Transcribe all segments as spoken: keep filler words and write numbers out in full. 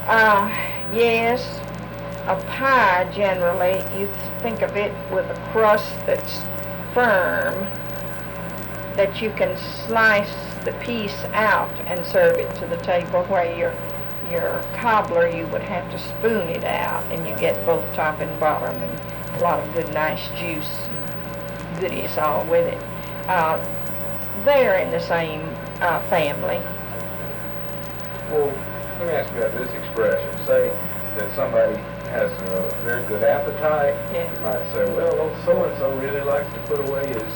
Uh, yes, a pie generally, you think of it with a crust that's firm, that you can slice the piece out and serve it to the table, where your your cobbler you would have to spoon it out, and you get both top and bottom and a lot of good nice juice and goodies all with it. Uh, they're in the same uh, family. Well, let me ask you about this expression. Say that somebody has a very good appetite. Yeah. You might say, well, old so-and-so really likes to put away his...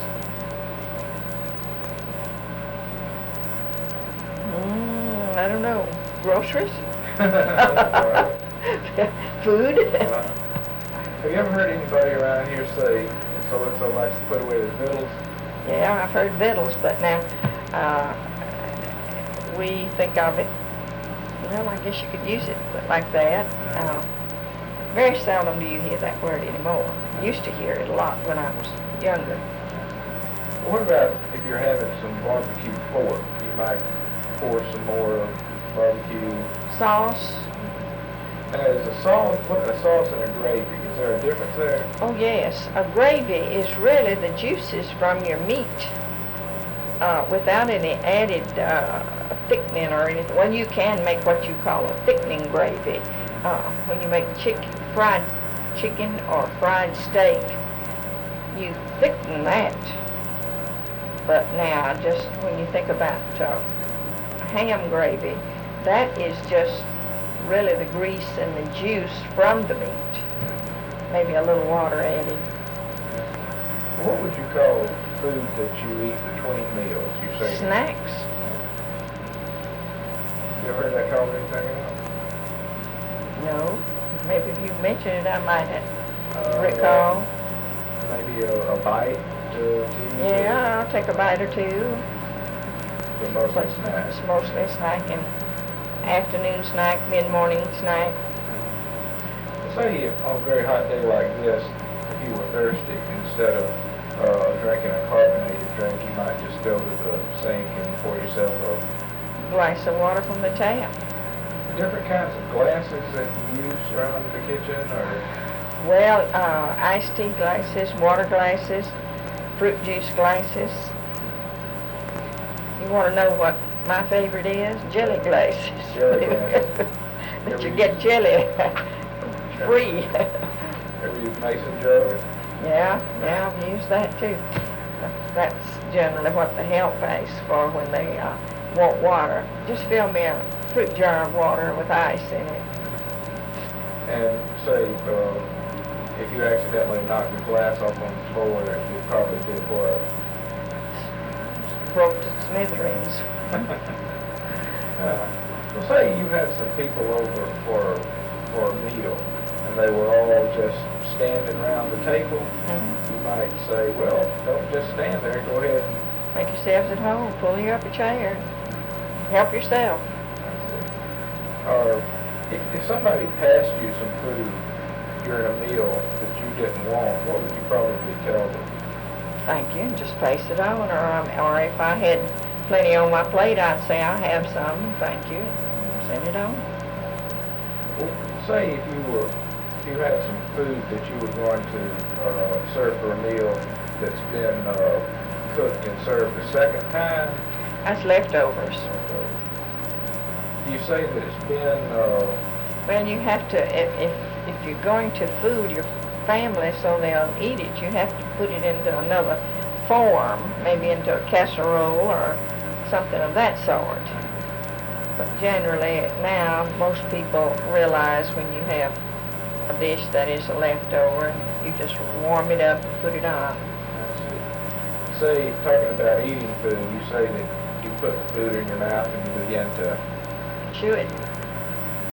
Mm, I don't know. Groceries? uh, Food? uh, have you ever heard anybody around here say so-and-so likes to put away his victuals? Yeah, I've heard victuals, but now uh, we think of it, well, I guess you could use it like that. Uh, very seldom do you hear that word anymore. I used to hear it a lot when I was younger. What about if you're having some barbecue pork? You might pour some more of barbecue Sauce? Now, is a sauce, what a sauce and a gravy, is there a difference there? Oh yes, a gravy is really the juices from your meat uh, without any added uh, thickening or anything. Well, you can make what you call a thickening gravy. Uh, when you make chicken, fried chicken or fried steak, you thicken that. But now, just when you think about uh, ham gravy, that is just really the grease and the juice from the meat. Maybe a little water added. What would you call food that you eat between meals? You say Snacks. You ever heard that called anything else? No. Maybe if you mention it, I might Uh, recall. Maybe a, a bite to, to eat? Yeah, I'll take a bite or two. But mostly But snacks. it's mostly snack and afternoon snack, mid-morning snack. Say if on a very hot day like this, if you were thirsty, instead of uh, drinking a carbonated drink, you might just go to the sink and pour yourself a Glass of water from the tap. different kinds of glasses that you use around the kitchen, or Well, uh, iced tea glasses, water glasses, fruit juice glasses. You want to know what my favorite is? Jelly glasses. Jelly glasses. That you get jelly free. ever use mason jars? Yeah, yeah, I've used that too. That's generally what the help asks for when they uh, want water. Just fill me a fruit jar of water with ice in it. And say uh, if you accidentally knock your glass off on the floor, you probably did what? Broke to smithereens. uh, well, say you had some people over for for a meal, and they were all just standing around the table. Mm-hmm. You might say, well, don't just stand there. Go ahead and Make yourselves at home. Pull you up a chair. Help yourself. or if, if somebody passed you some food during a meal that you didn't want, what would you probably tell them? Thank you. And just pass it on. Or, um, or if I had plenty on my plate, I'd say I have some. Thank you. Send it on. Well, say if you were, if you had some food that you were going to uh, serve for a meal that's been uh, cooked and served a second time. That's leftovers. You say that it's been, uh, Well, you have to, if, if, if you're going to food your family so they'll eat it, you have to put it into another form, maybe into a casserole or something of that sort. But generally now, most people realize when you have a dish that is a leftover, you just warm it up and put it on. say, talking about eating food, you say that you put the food in your mouth and you begin to Chew it.